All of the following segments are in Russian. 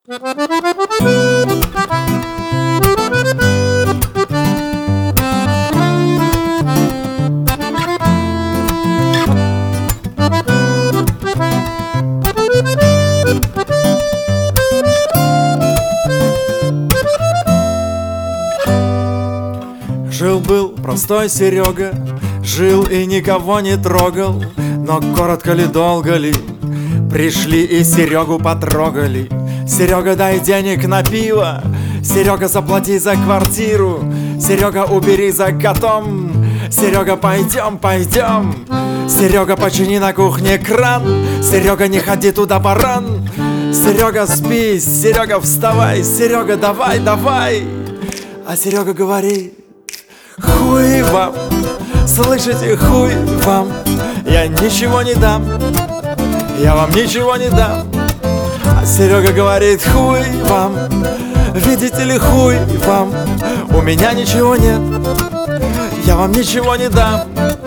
Жил-был простой Серега, жил и никого не трогал. Но коротко ли, долго ли, пришли и Серегу потрогали. Серега, дай денег на пиво, Серега, заплати за квартиру, Серега, убери за котом, Серега, пойдем, пойдем. Серега, почини на кухне кран, Серега, не ходи туда, баран. Серега, спи, Серега, вставай, Серега, давай, давай. А Серега говорит: хуй вам, слышите, хуй вам, я ничего не дам, я вам ничего не дам. А Серега говорит: хуй вам, видите ли, хуй вам, у меня ничего нет, я вам ничего не дам.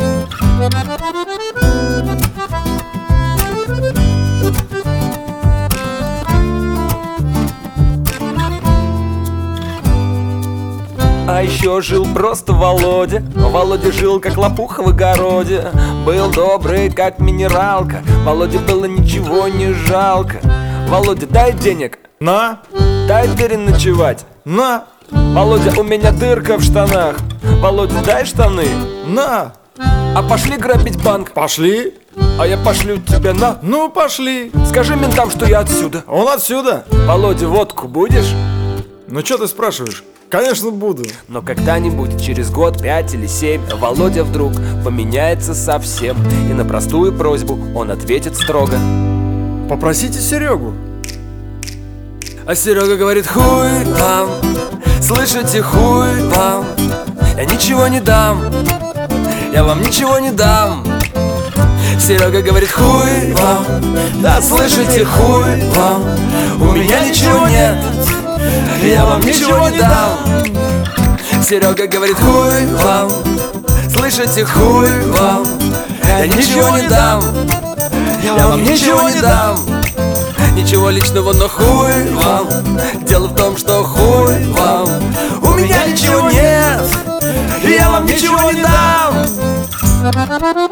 А еще жил просто Володя. Володя жил как лопуха в огороде. Был добрый, как минералка. Володе было ничего не жалко. Володя, дай денег. На, Дай переночевать. на, Володя, у меня дырка в штанах. Володя, дай штаны. на. А пошли грабить банк. Пошли. А я пошлю тебя на. Ну, пошли. Скажи ментам, что я отсюда. Он отсюда. Володя, водку будешь? Ну, что ты спрашиваешь? Конечно, буду. Но когда-нибудь, через год, 5 или 7, Володя вдруг поменяется совсем. И на простую просьбу он ответит строго: Попросите Серегу. а Серега говорит: хуй вам, слышите, хуй вам, я ничего не дам, я вам ничего не дам. Серега говорит: хуй вам, да слышите, хуй вам, у меня ничего нет, я вам ничего не дам. Серега говорит: хуй вам, слышите, хуй вам, я ничего не дам, я вам ничего не дам. Ничего личного, но хуй вам. Дело в том, что хуй вам, у меня ничего нет, я вам ничего не дам.